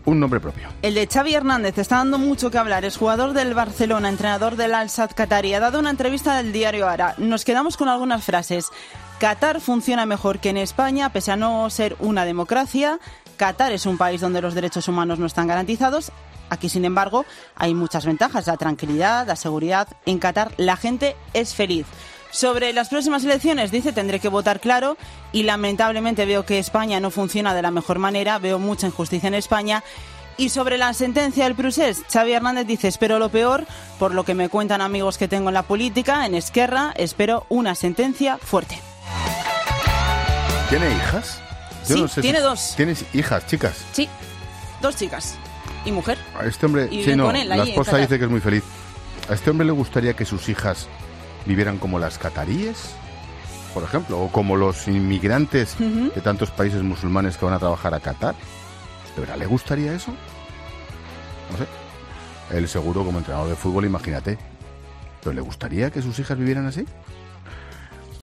un nombre propio. El de Xavi Hernández está dando mucho que hablar. Es jugador del Barcelona, entrenador del Al-Sadd Qatari. Ha dado una entrevista del diario Ara. Nos quedamos con algunas frases. Qatar funciona mejor que en España, pese a no ser una democracia. Qatar es un país donde los derechos humanos no están garantizados. Aquí, sin embargo, hay muchas ventajas. La tranquilidad, la seguridad. En Qatar la gente es feliz. Sobre las próximas elecciones, dice, tendré que votar claro y lamentablemente veo que España no funciona de la mejor manera, veo mucha injusticia en España. Y sobre la sentencia del procés, Xavi Hernández dice, espero lo peor, por lo que me cuentan amigos que tengo en la política, en Esquerra, espero una sentencia fuerte. ¿Tiene hijas? Yo Sí, no sé tiene si... dos. ¿Tienes hijas, chicas? Sí, 2 chicas y mujer. A este hombre, Y sí, no, con él la ahí en esposa Qatar. dice que es muy feliz. ¿A este hombre le gustaría que sus hijas vivieran como las cataríes, por ejemplo, o como los inmigrantes de tantos países musulmanes que van a trabajar a Qatar? ¿De verdad le gustaría eso? No sé. Él seguro como entrenador de fútbol, imagínate. ¿Pero le gustaría que sus hijas vivieran así?